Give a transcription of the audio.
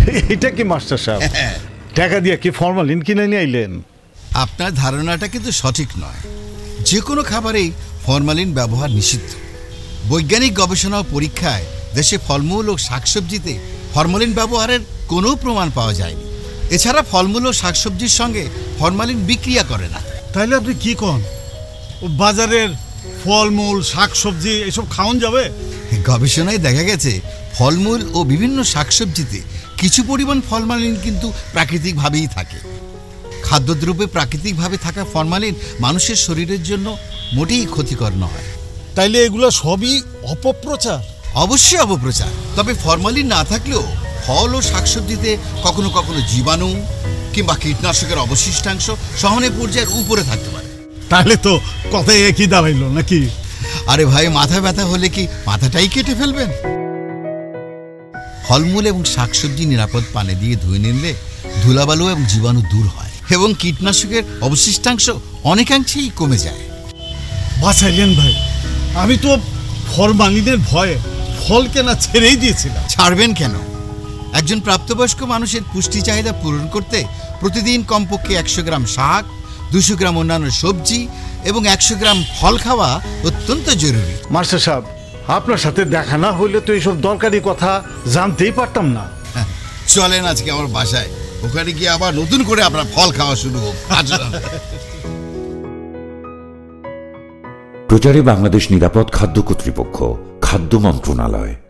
এটা কি মাস্টার সাহেব, টাকা দিয়ে কি ফরমালিন কিনে নিয়ে আইলেন? আপনার ধারণাটা কিন্তু সঠিক নয়। যে কোনো খাবারেই ফরমালিন ব্যবহার নিষিদ্ধ। বৈজ্ঞানিক গবেষণা ও পরীক্ষায় দেশে ফলমূল ও শাকসবজিতে ফরমালিন ব্যবহারের কোনো প্রমাণ পাওয়া যায়নি। এছাড়া ফলমূল ও শাকসবজির সঙ্গে ফরমালিন বিক্রিয়া করে না। তাইলে আপনি কি কন, বাজারের ফলমূল শাকসবজি এসব খাওয়ান যাবে? গবেষণায় দেখা গেছে ফলমূল ও বিভিন্ন শাকসবজিতে কিছু পরিমাণ ফরমালিন কিন্তু প্রাকৃতিকভাবেই থাকে। খাদ্যদ্রব্যে প্রাকৃতিকভাবে থাকা ফরমালিন মানুষের শরীরের জন্য মোটেই ক্ষতিকর নয়। তাইলে এগুলো সবই অপপ্রচার? অবশ্যই অপপ্রচার। তবে ফরমালিন না থাকলেও ফল ও শাকসবজিতে কখনো কখনো জীবাণু কিংবা কীটনাশকের অবশিষ্টাংশ সহনীয় পর্যায়ের উপরে থাকতে পারে। তাহলে তো কথাই একই দাঁড়াইল নাকি? আরে ভাই, মাথা ব্যথা হলে কি মাথাটাই কেটে ফেলবেন? ফলমূল এবং শাকসবজি নিরাপদ পানি দিয়ে ধুয়ে নিলে ধুলাবালু এবং জীবাণু দূর হয় এবং কীটনাশকের অবশিষ্টাংশ অনেকাংশেই কমে যায়। বাঁচাইলেন ভাই, আমি তো ফরমালিনের ভয়ে ফল কেনা ছেড়েই দিয়েছিলাম। ছাড়বেন কেন? একজন প্রাপ্তবয়স্ক মানুষের পুষ্টি চাহিদা পূরণ করতে প্রতিদিন কমপক্ষে 100 গ্রাম শাক, 200 গ্রাম অন্যান্য সবজি এবং 100 গ্রাম ফল খাওয়া অত্যন্ত জরুরি। মাস্টার সাহেব, আপনার সাথে দেখা না হইলে তো এইসব দরকারি কথা জানতেই পারতাম না। চলেন আজকে আমার বাসায়, ওখানে গিয়ে আবার নতুন করে আপনার ফল খাওয়া শুরু হোক। প্রচারে বাংলাদেশ নিরাপদ খাদ্য কর্তৃপক্ষ, খাদ্য মন্ত্রণালয়।